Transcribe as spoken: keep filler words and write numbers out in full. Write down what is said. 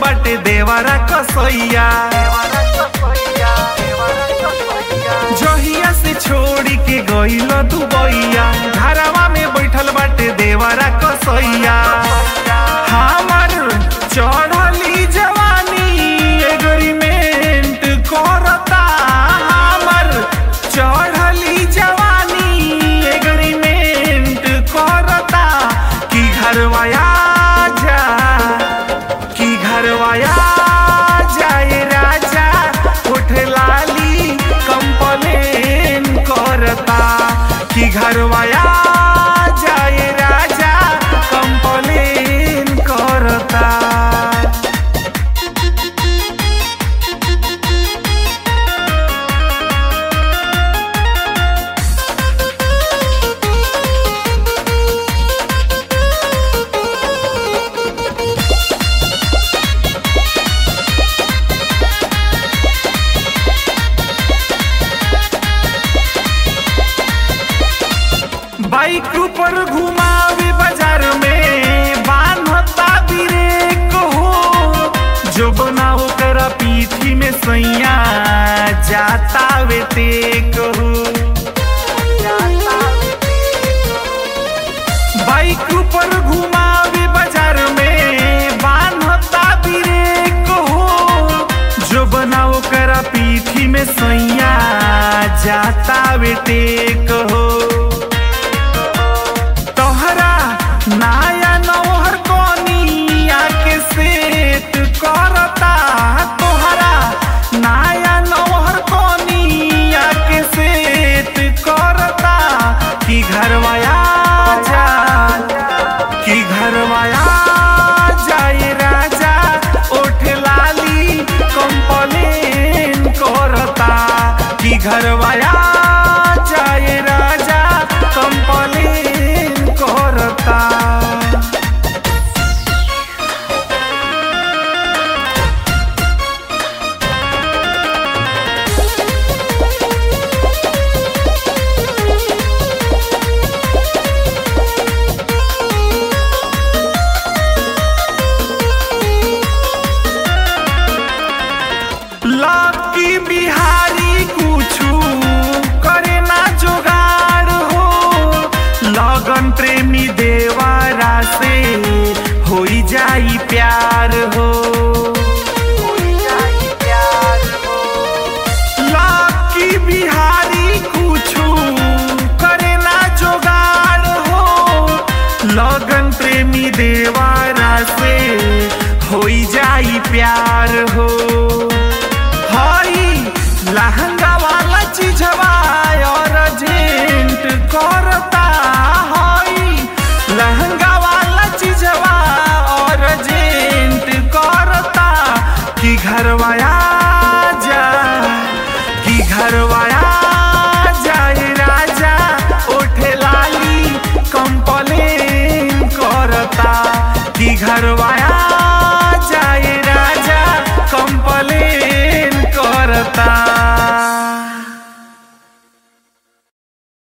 बाटे देवरा कसैया। जहिया से छोड़ी के गइल दुबैया, घरवा में बैठल बाटे देवरा कसैया। हमर चढ़ली जवानी एग्रीमेंट करता, हमर चढ़ली जवानी एग्रीमेंट करता कि घरवा जा कि घरवा जाए राजा उठ लाली कंप्लेन करता कि घरवा जाए राजा कंप्लेन करता। बाइक पर घुमावे बाजार में बांधता ब्रेक हो, जो बना ओकरा पीठी में सैया जाता वे टेक हो। बाइक पर घुमावे बाजार में बांधता ब्रेक हो, जो बना ओकरा पीठी में सैया जाता वे टेक हो। नाया नौहर कोनिया के सेट करता, तोहरा नाया नौहर कोनिया के सेट करता कि घरवा जा कि घरवा जाए राजा उठ लाली कंप्लेन करता कि घरवा जाए राजा कंप्लेन करता। लकी बिहारी कुछु करे ना जुगाड़ हो, लगन प्रेमी देवरा से होई जाई प्यार हो। लकी बिहारी कुछु करे ना जुगाड़ हो, लगन प्रेमी देवरा से होई जाई प्यार हो। लहंगा वाला चीजवा और जेंट करता, लहंगा वाला चीजवा और जेंट करता कि घरवा जा कि घरवा जाए राजा उठ लाली कंप्लेन करता कि घरवा